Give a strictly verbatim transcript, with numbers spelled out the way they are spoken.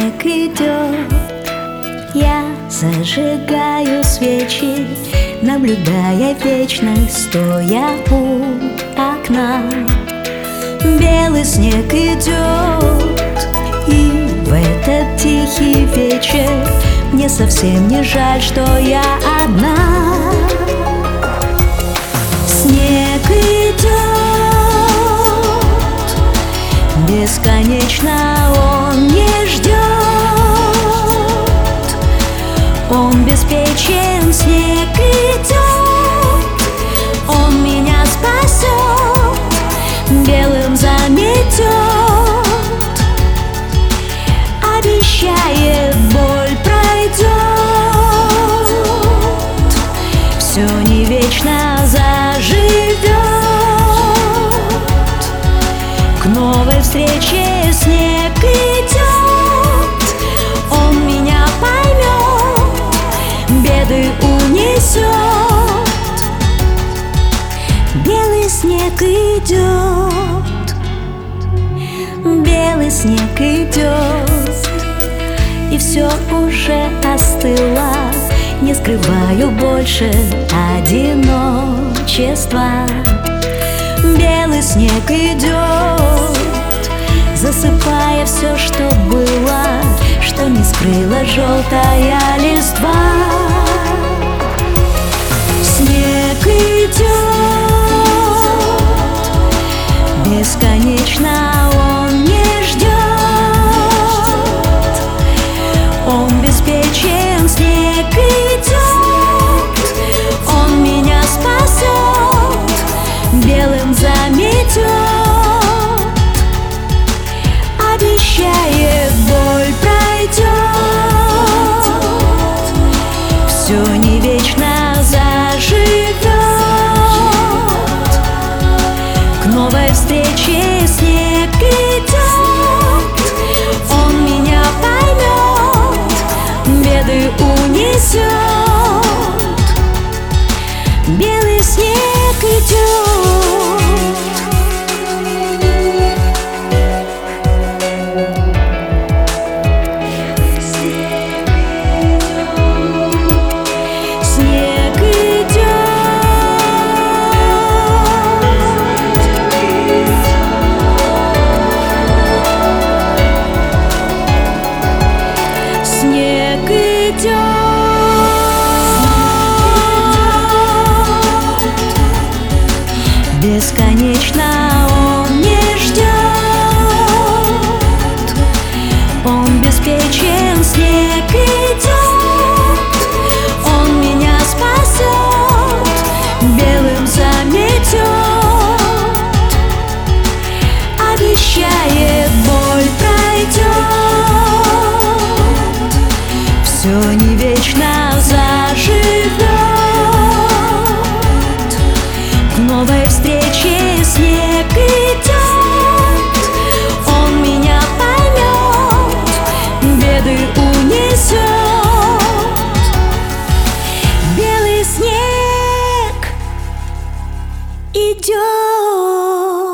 снег идет, я зажигаю свечи, наблюдая вечность, стоя у окна. Белый снег идет, и в этот тихий вечер мне совсем не жаль, что я одна. Снег идет, бесконечно он не ждет. Он беспечен, снег идет, он меня спасет, белым заметет, обещает, боль пройдет. Все не вечно заживет. К новой встрече снег идет, он меня поймет, беды унесет. Белый снег идет, белый снег идет, и все уже остыло. Не скрываю больше одиночества. Белый снег идет, засыпая все, что было, что не скрыла желтая листва. Снег идет, бесконечно он не ждет. Он беспечен, снег идет, он меня спасет, белым заметет, обещает, боль пройдет. Все не вечно заживет. К новой встрече снег идет, он меня поймет, беды унесет. Белый снег идет. Снег идет. Снег идет. Бесконечно он не ждет. Он беспечен, снег идет, он меня спасет, белым заметет, обещает, боль пройдет. Все не вечно заживет. К новой встрече снег идет, он меня поймет, беды унесет. Белый снег идет.